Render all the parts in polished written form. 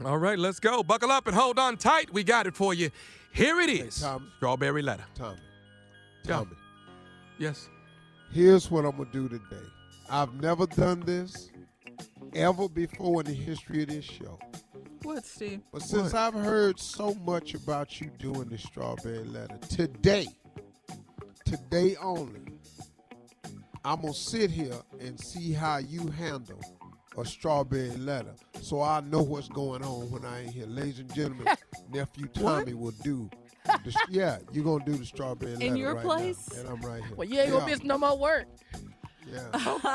All right, let's go. Buckle up and hold on tight. We got it for you. Here it is. Hey, Tommy. Strawberry letter. Tommy. Yes. Here's what I'm going to do today. I've never done this ever before in the history of this show. What, Steve? But since I've heard so much about you doing the strawberry letter, today only, I'm going to sit here and see how you handle a strawberry letter so I know what's going on when I ain't here. Ladies and gentlemen, nephew Tommy will do. You're going to do the strawberry letter in your right place? now, and I'm right here. Well, you ain't going to miss no more work. Yeah.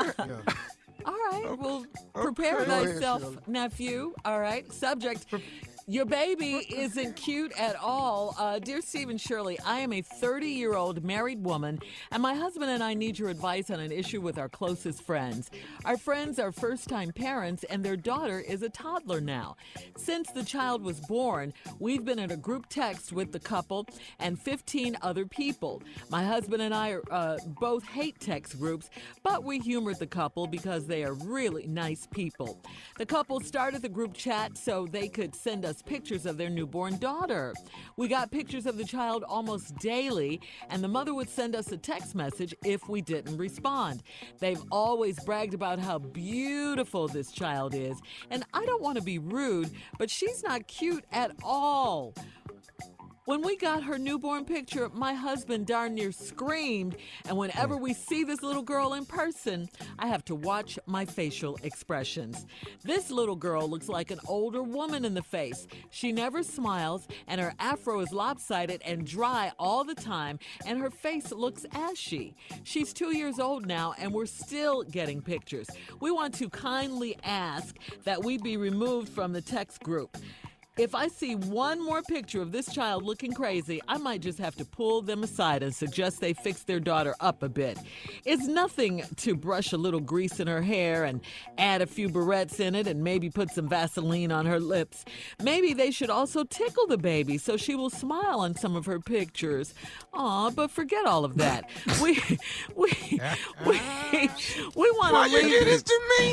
All right, well, prepare thyself, nephew. All right, subject. Your baby isn't cute at all. Dear Steve and Shirley, I am a 30-year-old married woman, and my husband and I need your advice on an issue with our closest friends. Our friends are first-time parents, and their daughter is a toddler now. Since the child was born, we've been in a group text with the couple and 15 other people. My husband and I both hate text groups, but we humored the couple because they are really nice people. The couple started the group chat so they could send us pictures of their newborn daughter. We got pictures of the child almost daily, and the mother would send us a text message if we didn't respond. They've always bragged about how beautiful this child is, and I don't want to be rude, but she's not cute at all. When we got her newborn picture, my husband darn near screamed, and whenever we see this little girl in person, I have to watch my facial expressions. This little girl looks like an older woman in the face. She never smiles, and her afro is lopsided and dry all the time, and her face looks ashy. She's 2 years old now, and we're still getting pictures. We want to kindly ask that we be removed from the text group. If I see one more picture of this child looking crazy, I might just have to pull them aside and suggest they fix their daughter up a bit. It's nothing to brush a little grease in her hair and add a few barrettes in it and maybe put some Vaseline on her lips. Maybe they should also tickle the baby so she will smile on some of her pictures. Aw, but forget all of that. We want Why to you do this to me?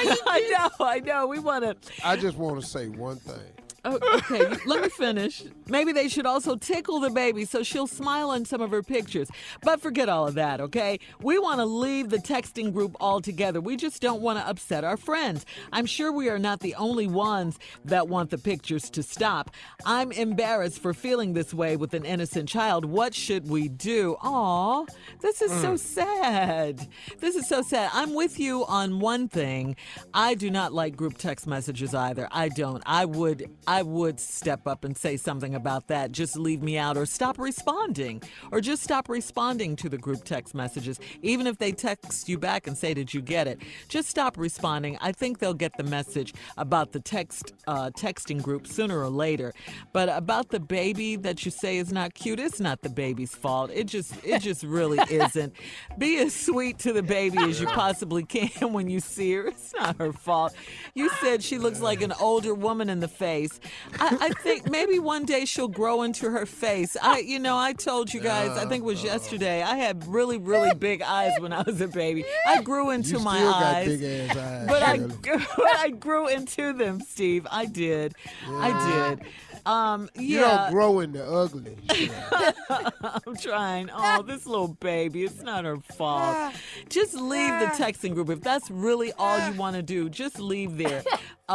I know. We want to. I just want to say one thing. Oh, okay, let me finish. Maybe they should also tickle the baby so she'll smile on some of her pictures. But forget all of that, okay? We want to leave the texting group altogether. We just don't want to upset our friends. I'm sure we are not the only ones that want the pictures to stop. I'm embarrassed for feeling this way with an innocent child. What should we do? Aw, this is so sad. This is so sad. I'm with you on one thing. I do not like group text messages either. I don't. I would step up and say something about that. Just leave me out or stop responding. Or just stop responding to the group text messages. Even if they text you back and say, did you get it? Just stop responding. I think they'll get the message about the texting group sooner or later. But about the baby that you say is not cute, it's not the baby's fault. It just really isn't. Be as sweet to the baby as you possibly can when you see her. It's not her fault. You said she looks like an older woman in the face. I think maybe one day she'll grow into her face. I told you guys, I think it was yesterday, I had really, really big eyes when I was a baby. I grew into my eyes. You still got big ass eyes. But I grew into them, Steve. I did. Yeah. I did. You don't grow into ugly. I'm trying. Oh, this little baby. It's not her fault. Just leave the texting group. If that's really all you want to do, just leave there.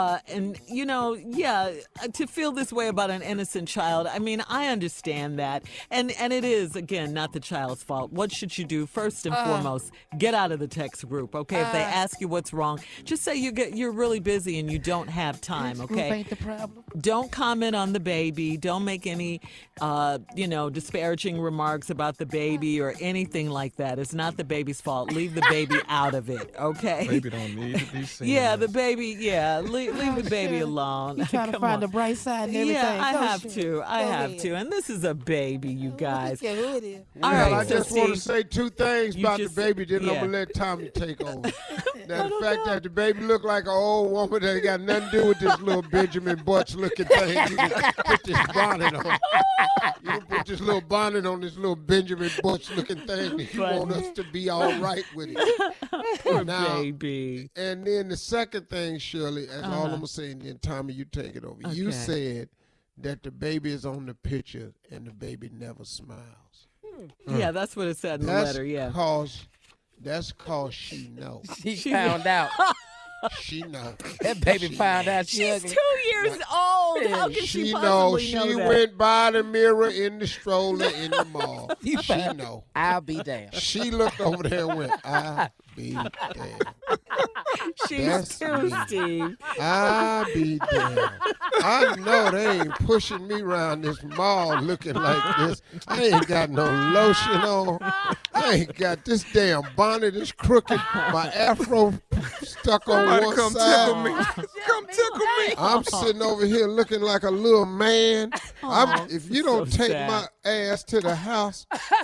To feel this way about an innocent child, I mean, I understand that. And it is, again, not the child's fault. What should you do? First and foremost, get out of the text group, okay? If they ask you what's wrong, just say you're really busy and you don't have time, okay? Group ain't the problem. Don't comment on the baby. Don't make any, disparaging remarks about the baby or anything like that. It's not the baby's fault. Leave the baby out of it, okay? Baby don't need to be seen. Yeah, the baby, leave the baby alone. You trying to find the bright side and everything. Yeah, I Go, have Shirley. to. I Go have ahead. to. And this is a baby, you guys. Look at who it is. All Well, right, I so just want to Steve, say two things you about just- the baby, then I'm yeah. going to let Tommy take over. Now, the fact that the baby look like an old woman that ain't got nothing to do with this little Benjamin Butch looking thing. You can put this bonnet on. You can put this little bonnet on this little Benjamin Butch looking thing. And you want us to be all right with it. Poor Now, baby. And then the second thing, Shirley, that's all I'm going to say, and then Tommy, you take it over. You said that the baby is on the picture and the baby never smiles. Yeah, that's what it said in the letter, yeah. That's cause she know. She found out. She know. That baby found out She's ugly. 2 years old. How can she possibly know She that? went by the mirror in the stroller in the mall. She know. I'll be damned. She looked over there and went, I be damned. She's That's two, me. Steve. I be damned. I know they ain't pushing me around this mall looking like this. I ain't got no lotion on. I ain't got this damn bonnet is crooked. My afro stuck on Somebody one come side. tickle me. Come tickle me. I'm sitting over here looking like a little man. If you don't so take sad. my ass to the house,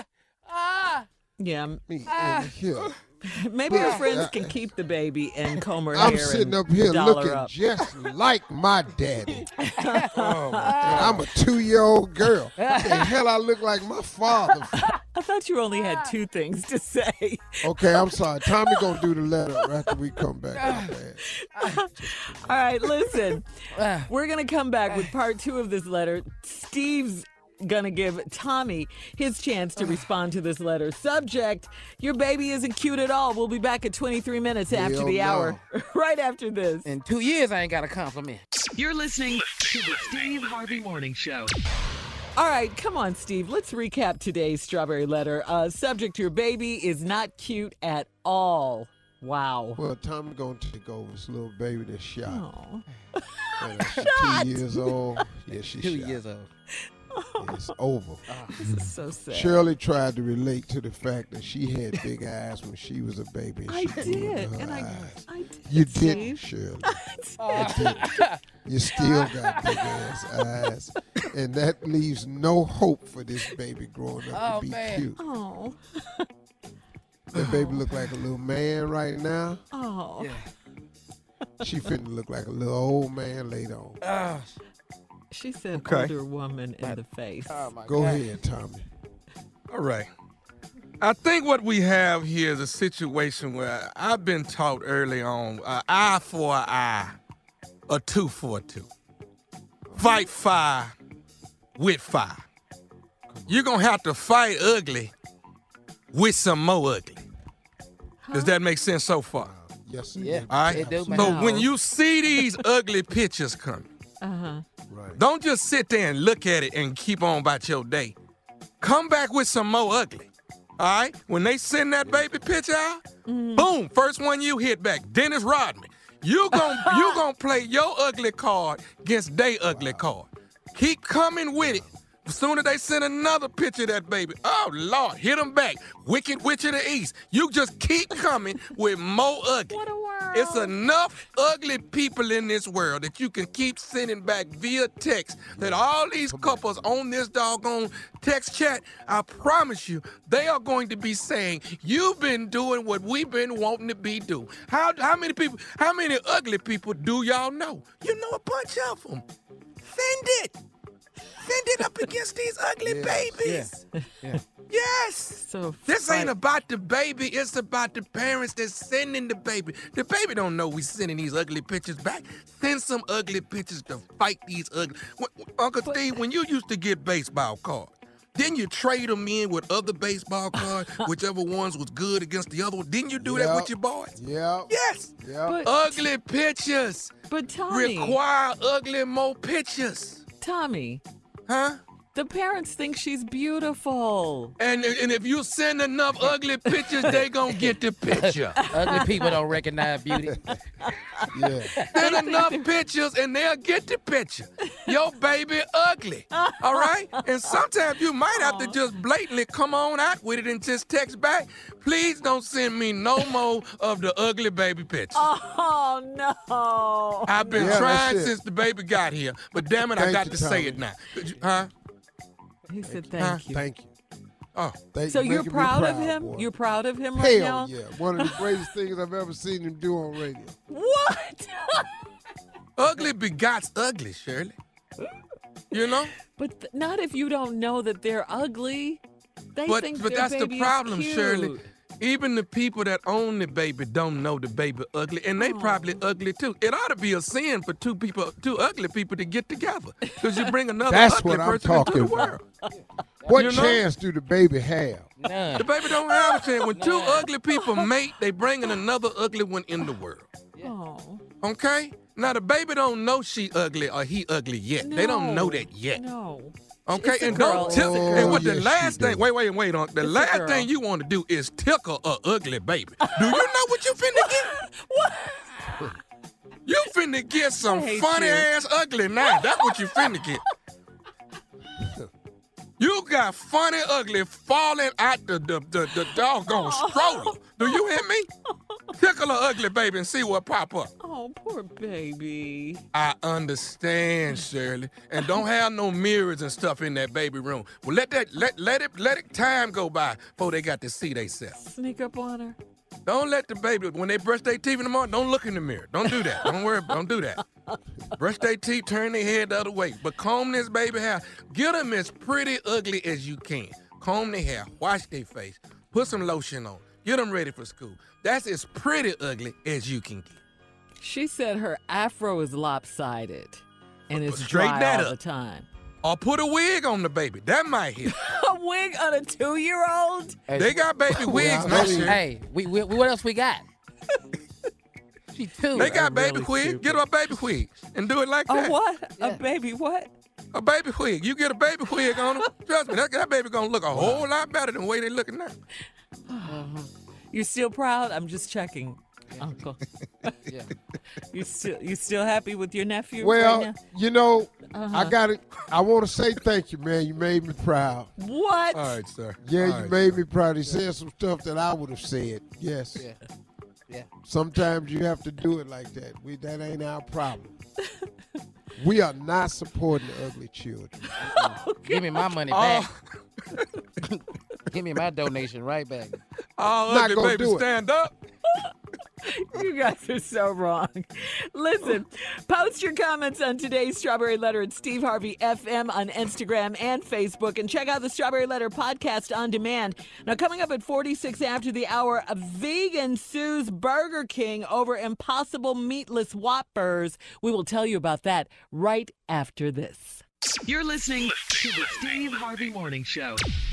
Yeah, me in here. maybe her friends can keep the baby and comb her I'm hair sitting and up here doll her looking up. just like my daddy. And I'm a 2-year-old girl. The hell I look like my father. I thought you only had two things to say. Okay, I'm sorry. Tommy gonna do the letter after we come back. All right, listen. We're going to come back with part 2 of this letter. Steve's going to give Tommy his chance to respond to this letter. Subject, your baby isn't cute at all. We'll be back at 23 minutes after Hell the no. hour. Right after this. In 2 years, I ain't got a compliment. You're listening to the Steve Harvey Morning Show. All right, come on, Steve. Let's recap today's Strawberry Letter. Subject, your baby is not cute at all. Wow. Well, Tommy gonna take over this little baby that's shot. Oh. She's 2 years old. Yeah, she's 2 shot. years old. It's over. This is so sad. Shirley tried to relate to the fact that she had big eyes when she was a baby. And I she grew did, her and eyes. I did. You Steve. didn't, Shirley. You didn't. You still got big ass eyes, and that leaves no hope for this baby growing up to be cute. Oh. That baby look like a little man right now. Oh. Yeah. She finna look like a little old man later on. She said Okay. older woman in the face. Oh, my Go God. ahead, Tommy. All right. I think what we have here is a situation where I've been taught early on, eye for an eye, a tooth for a tooth. Fight fire with fire. You're going to have to fight ugly with some more ugly. Does that make sense so far? Yes, sir. Yeah. All right? It do, man. So No. when you see these ugly pictures coming, Uh-huh. Right. don't just sit there and look at it and keep on about your day. Come back with some more ugly. All right? When they send that baby picture out, boom, first one you hit back, Dennis Rodman. You gon' play your ugly card against their ugly card. Keep coming with it. As soon as they send another picture of that baby, oh, Lord, hit them back. Wicked Witch of the East. You just keep coming with more ugly. What a world. It's enough ugly people in this world that you can keep sending back via text that all these couples on this doggone text chat, I promise you, they are going to be saying, you've been doing what we've been wanting to be doing. How many ugly people do y'all know? You know a bunch of them. Send it. Send it up against these ugly babies. Yeah. Yes. So This fight- ain't about the baby. It's about the parents that's sending the baby. The baby don't know we sending these ugly pictures back. Send some ugly pictures to fight these ugly. Uncle Steve, when you used to get baseball cards, didn't you trade them in with other baseball cards, whichever ones was good against the other one? Didn't you do that Yep. with your boys? Yeah. Yes. Yeah. But, Ugly pictures but Tommy, require ugly more pictures. Tommy, Huh? the parents think she's beautiful. And if you send enough ugly pictures, they gonna get the picture. Ugly people don't recognize beauty. Yeah. Send enough pictures and they'll get the picture. Your baby ugly. All right? And sometimes you might have to just blatantly come on out with it and just text back. Please don't send me no more of the ugly baby pictures. Oh, no. I've been Yeah, trying that's it. since the baby got here, but damn it, I Thank got you, to say Tommy. it now. Huh? He said Huh? thank you. Thank you. Oh, So you're making me proud of him? boy. You're proud of him right now? Hell yeah. One of the greatest things I've ever seen him do on radio. What? ugly begots ugly, Shirley. You know? But not if you don't know that they're ugly. They But think that's their the baby problem, is cute. Shirley. Even the people that own the baby don't know the baby ugly, and they probably ugly too. It ought to be a sin for two ugly people to get together, because you bring another That's ugly what I'm person into talking the world. What You know? chance do the baby have? None. The baby don't have a chance. When two ugly people mate, they bringing another ugly one in the world. Oh. Okay? Now the baby don't know she ugly or he ugly yet. They don't know that yet. No. Okay, It's a and girl. don't It's a tickle. girl. And what the Yes, last you thing? do. Wait on. The It's a last girl. thing you want to do is tickle a ugly baby. Do you know what you finna get? What? You finna get some I hate funny you. ass ugly now. That's what you finna get. You got funny ugly falling out the doggone stroller. Do you hear me? Tickle a ugly baby and see what pop up. Oh, poor baby. I understand, Shirley, and don't have no mirrors and stuff in that baby room. Well, let it time go by before they got to see themselves. Sneak up on her. Don't let the baby when they brush their teeth in the morning. Don't look in the mirror. Don't do that. Don't worry. Don't do that. Brush their teeth, turn their head the other way, but comb this baby hair. Get them as pretty ugly as you can. Comb their hair, wash their face, put some lotion on, get them ready for school. That's as pretty ugly as you can get. She said her afro is lopsided and it's Straighten dry that all up. the time. Or put a wig on the baby. That might help. A wig on a 2-year-old? Hey, They got baby wigs now, Well, Shirley. Hey, we what else we got? She too. They got baby really wig. stupid. Get her a baby wig and do it like A that. what? Yeah. A baby what? A baby wig. You get a baby wig on them. Trust me, that baby gonna look a whole lot better than the way they looking now. You still proud? I'm just checking, Uncle. Yeah. You still happy with your nephew Well, right now? you know, Uh-huh. I got it. I want to say thank you, man. You made me proud. What? All right, sir. Yeah, All you right. made me proud. He said some stuff that I would have said. Yes. Yeah. Yeah. Sometimes you have to do it like that. That ain't our problem. We are not supporting ugly children. Give me my money All, back. Give me my donation right back. all Not ugly gonna babies do it. stand up. You guys are so wrong. Listen, post your comments on today's Strawberry Letter at Steve Harvey FM on Instagram and Facebook, and check out the Strawberry Letter podcast on demand. Now, coming up at 46 after the hour, a vegan sues Burger King over Impossible Meatless Whoppers. We will tell you about that right after this. You're listening to the Steve Harvey Morning Show.